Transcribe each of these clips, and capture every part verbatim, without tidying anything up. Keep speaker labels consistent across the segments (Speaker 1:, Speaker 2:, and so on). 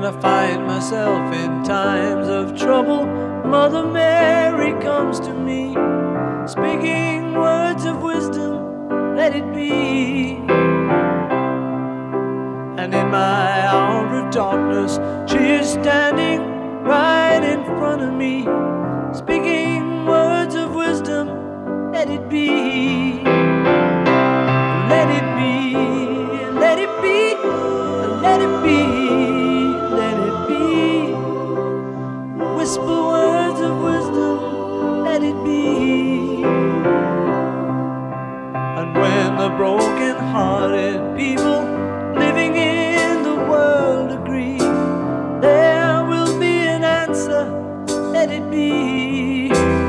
Speaker 1: When I find myself in times of trouble, Mother Mary comes to me, speaking words of wisdom, let it be. And in my hour of darkness, she is standing right in front of me, speaking words of wisdom, let it be. Let it be, let it be, let it be, let it be. Whisper words of wisdom, let it be. And when the broken-hearted people living in the world agree, there will be an answer, let it be.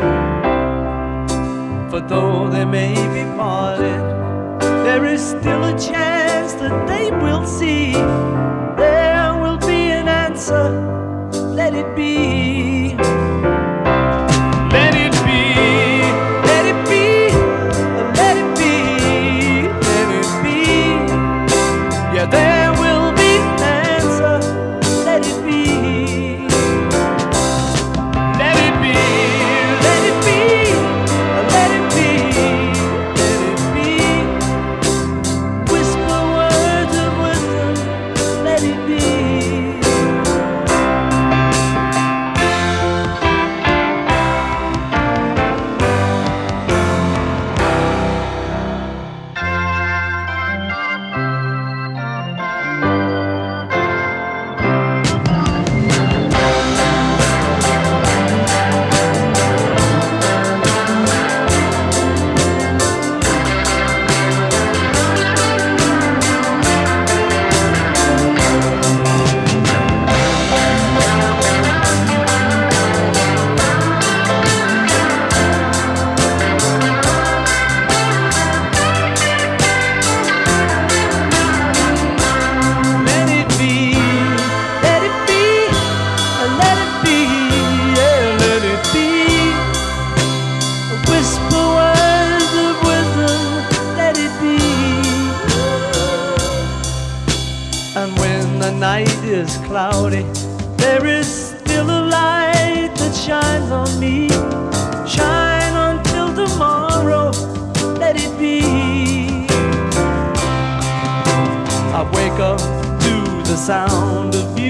Speaker 1: For though they may be parted, there is still a chance that they will see. There will be an answer, let it be. Let it be, let it be, let it be, let it be. Yeah, there will be an answer, let it be. Let it be, let it be, let it be, let it be. Whisper words of wisdom, let it be. And when the night is cloudy, there is still a light that shines on me. Shine until tomorrow, let it be. I wake up to the sound of you.